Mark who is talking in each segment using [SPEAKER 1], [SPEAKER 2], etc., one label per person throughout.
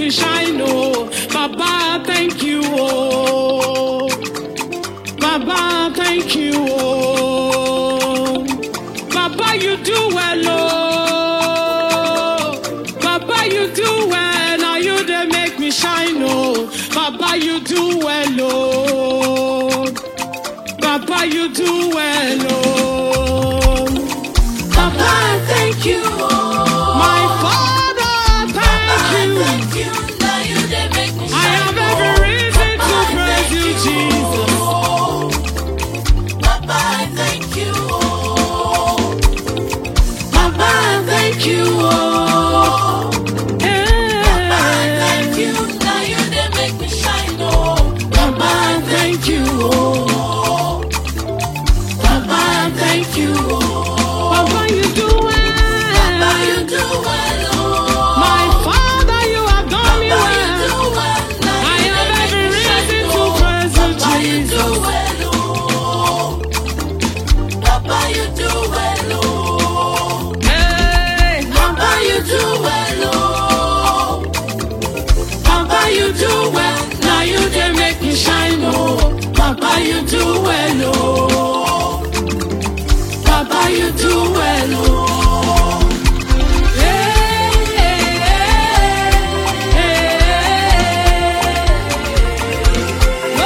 [SPEAKER 1] me shine, oh. Baba, thank you, oh. Baba, thank you, oh. Baba, you do well, oh. Baba, you do well. Now you they make me shine, oh. Baba, you do well, oh. Baba, you do well, oh. Baba, thank you, oh. My Father, thank you.
[SPEAKER 2] Thank you. Now you they make me
[SPEAKER 1] I have every reason to praise you, Jesus.
[SPEAKER 2] Papa, thank you.
[SPEAKER 1] Baba, thank you, oh.
[SPEAKER 2] Papa, thank you. Now you they make me shine, oh.
[SPEAKER 1] Baba, thank you, oh. Baba, thank you, oh. Baba, you do well.
[SPEAKER 2] Papa, you do well, oh.
[SPEAKER 1] My Father, you have done me
[SPEAKER 2] Papa, you do
[SPEAKER 1] well.
[SPEAKER 2] well. Now
[SPEAKER 1] I
[SPEAKER 2] you
[SPEAKER 1] have
[SPEAKER 2] they
[SPEAKER 1] every
[SPEAKER 2] make me
[SPEAKER 1] reason
[SPEAKER 2] shine,
[SPEAKER 1] to
[SPEAKER 2] oh.
[SPEAKER 1] praise you,
[SPEAKER 2] Papa, you do
[SPEAKER 1] Jesus.
[SPEAKER 2] well, oh. Papa, you do well, oh.
[SPEAKER 1] Hey,
[SPEAKER 2] Papa, you do well, oh.
[SPEAKER 1] Papa, you do well. Now you they make me shine, oh. Papa, you do well, oh. Papa, you do well, oh. Hey, hey, hey, hey.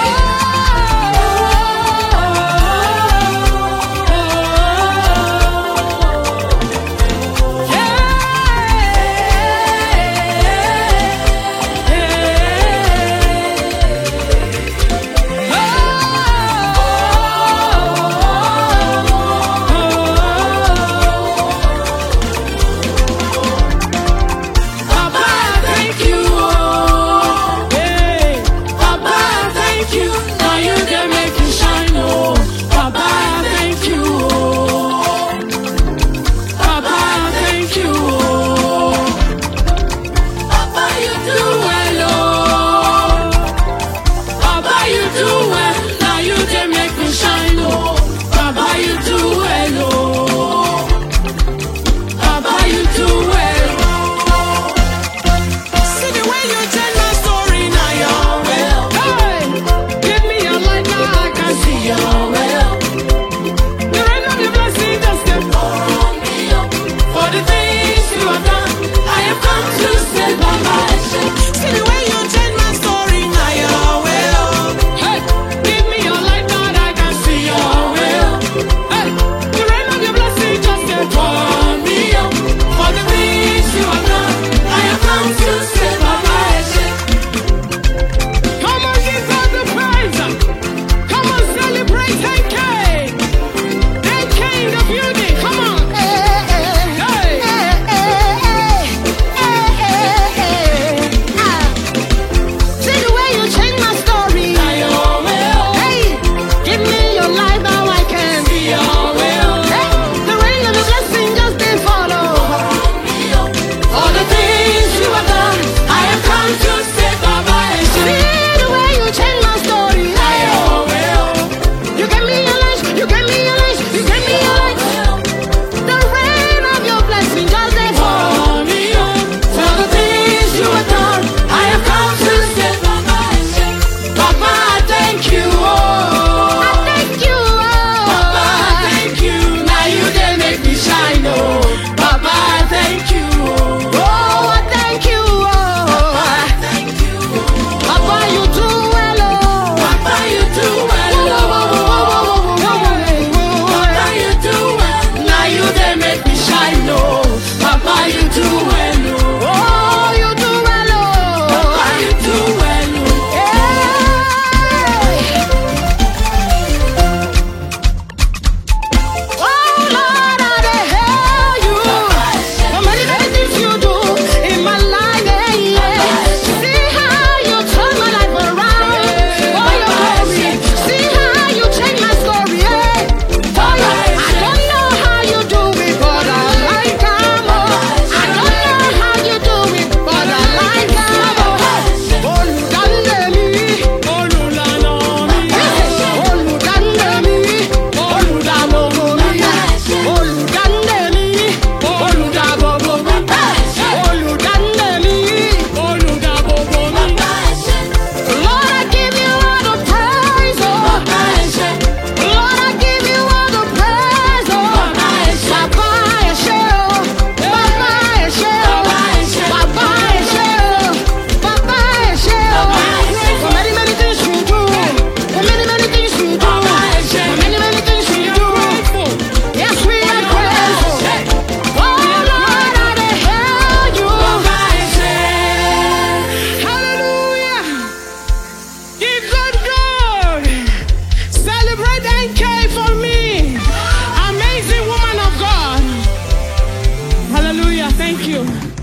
[SPEAKER 1] you.